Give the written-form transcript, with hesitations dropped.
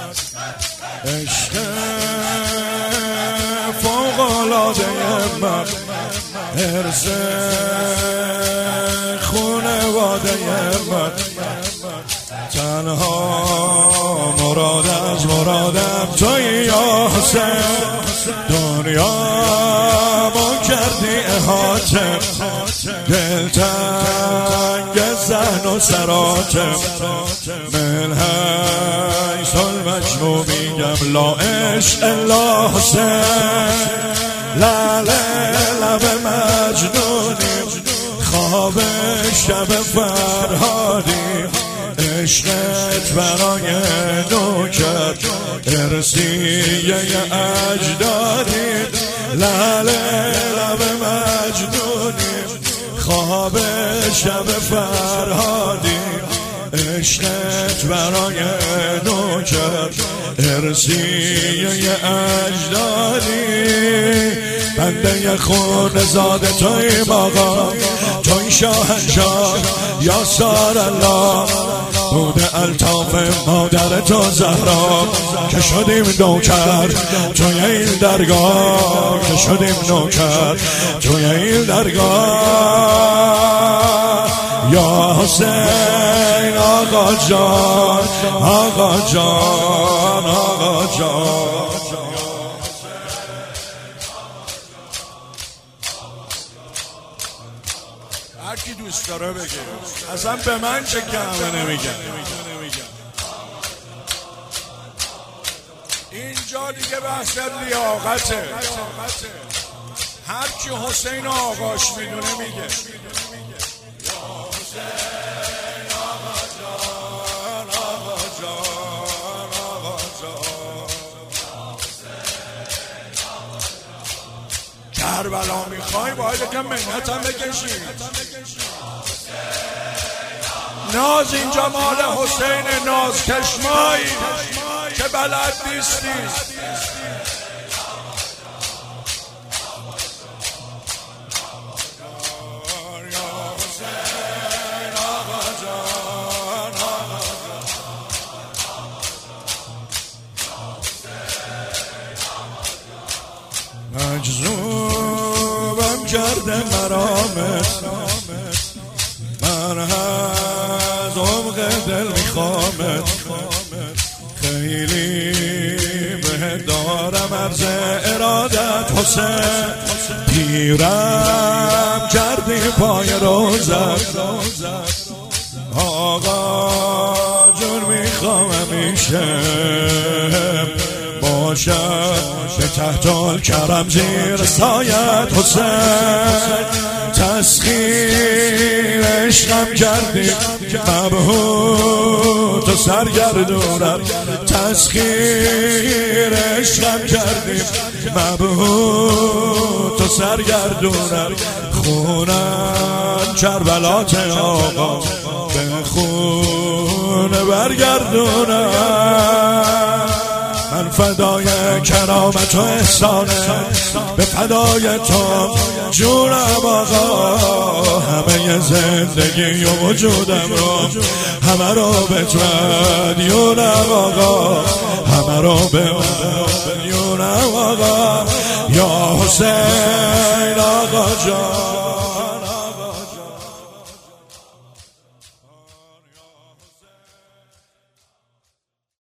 عشق فوق‌العاده من، حرص خونواده من، تنها مراد از مرادم تویی یا حسین. دنیا ما کردی احاطه، دلتنگ ذهن و سراتم، من حیث المجنون میگم لا عشق الا حسین. لاله لب مجنونیم، خواب شب فرهادیم، عشقت برای نوکر ارسیه اجدادیم. لاله لب مجنونیم، خواب شب فرهادیم، عشقت برای نوکر ارسیه اجدادیم. بنده خون زاده توی باقا، توی شاهنشاه یا سار الله، بوده الطاف مادر تو زهرا که شدیم نوکر توی این درگاه، که شدیم نوکر توی این درگاه. یا حسین آقا جان، آقا جان، آقا جان. هر کی دوست داره بگه، اصلا به من چه کمه نمیگم. اینجا دیگه بحث لیاقته، هر کی حسین آقاش میدونه میگه. کربلا میخوای باید یکم منت هم بکشی. ناز اینجا مال حسین ناز کشمایی که بلد نیستی. مجذوبم کرده مرامت، من از عمق دل میخوامت، خیلی بهت دارم عرض ارادت حسین. پیرم کردی پای روزت، آقا جون میخوام همیشه باشد به تحت الکرم زیر سایت حسین. تسخیر عشقم کردی مبهوت و سرگردونم، تسخیر عشقم کردی مبهوت و سرگردونم. خونم کربلات آقا به خون برگردونم. من فدای کرامت و احسانه، به فدای تو جونم آقا. همه زندگی و وجودم رو همه رو به تو مدیونم آقا، همه رو به مدیونم آقا. یا حسین آقا جان.